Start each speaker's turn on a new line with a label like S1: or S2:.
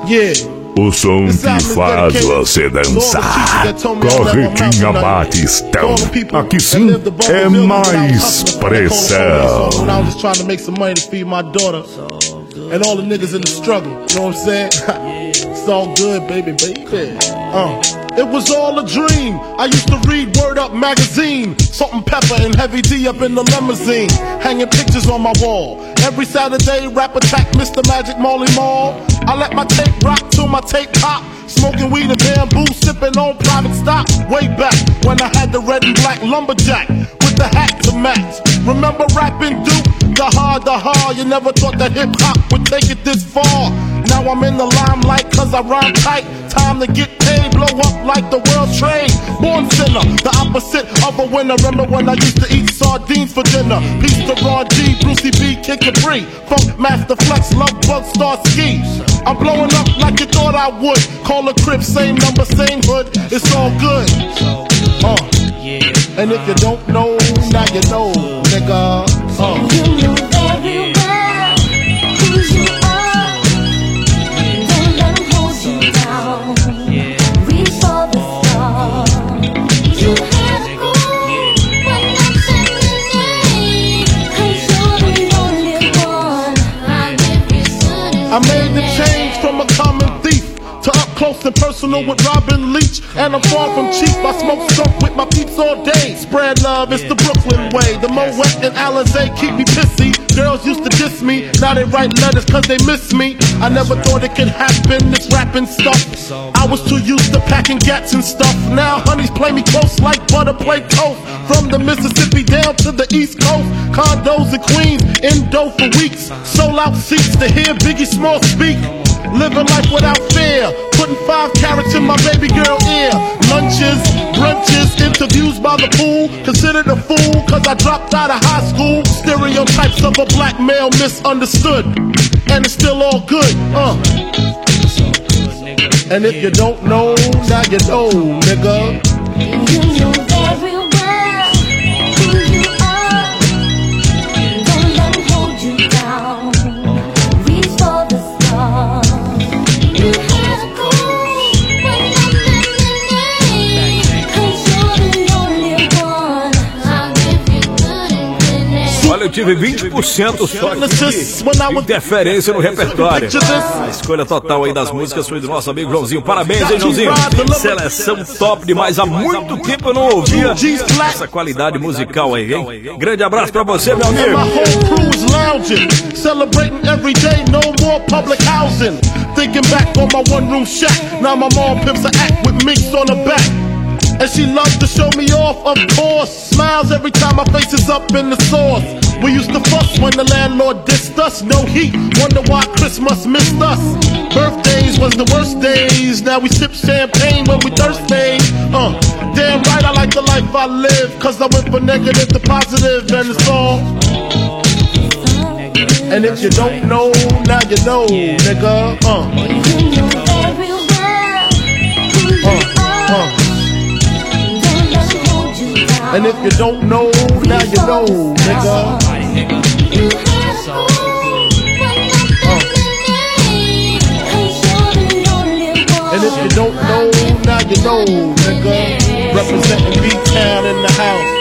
S1: O som que faz você dançar. Corretinha Batistão. Aqui sim é mais pressão.
S2: And all the niggas in the struggle, you know what I'm saying? It's all good, baby. It was all a dream. I used to read Word Up magazine, Salt and Pepper and Heavy D up in the limousine, hanging pictures on my wall. Every Saturday, rap attack Mr. Magic Marley Marl. I let my tape rock till my tape pop. Smoking weed and bamboo, sipping on private stock. Way back when I had the red and black lumberjack with the hat to match. Remember rapping Duke? The hard, you never thought that hip-hop would take it this far. Now I'm in the limelight cause I rhyme tight. Time to get paid, blow up like the world trade. Born sinner, the opposite of a winner. Remember when I used to eat sardines for dinner? Peace to Ron G, Brucey B, Kid Capri, Funk Master Flex, Love Bug, Star Ski. I'm blowing up like you thought I would. Call a crib, same number, same hood. It's all good. And if you don't know, now you know, nigga.
S3: You know very well who you are. Don't let them hold you down. Reach for the stars. You have to go when I'm saying, 'cause you're the only one.
S2: I made the change from a common thief to up close and personal with Robin Leach. And I'm far from cheap, I smoke skunk with my peeps all day. Spread love, it's the Brooklyn way. The Moet and Alizé keep me pissy. Girls used to diss me, now they write letters cause they miss me. I never thought it could happen, this rapping stuff. I was too used to packing gats and stuff. Now honeys play me close like butter play toast. From the Mississippi down to the East Coast. Condos in Queens, in dough for weeks. Sold out seats to hear Biggie Small speak. Living life without fear, putting 5 carats in my baby girl ear. Lunches, brunches, interviews by the pool. Considered a fool cause I dropped out of high school. Stereotypes of a black male misunderstood. And it's still all good, And if you don't know, now you know, nigga.
S3: You know very well who you are. Don't let them hold you down. Reach for the stars. You have to go when I'm saying, 'cause you're the only one. I'll give you good and
S1: Olha, eu tive 20% só de interferência no repertório. A escolha total aí das músicas foi do nosso amigo Joãozinho. Parabéns, hein, Joãozinho? Seleção top demais. Há muito tempo eu não ouvia essa qualidade musical aí, hein? Grande abraço pra você, meu amigo.
S2: Celebrating every day, no more public housing. Thinking back on my one-room shack. Now my mom pimps an act with minks on her back. And she loves to show me off, of course. Smiles every time my face is up in the sauce. We used to fuss when the landlord dissed us. No heat, wonder why Christmas missed us. Birthdays was the worst days. Now we sip champagne when we thirsty. Damn right I like the life I live. Cause I went from negative to positive and it's all. And if you don't know, now you know, nigga.
S3: You know very well who you are. Don't let them hold you down.
S2: And if you don't know, now you know, nigga.
S3: You have to go when I'm saying, 'cause you're the only one.
S2: And if you don't know, now you know, nigga. Representing B-Town in the house.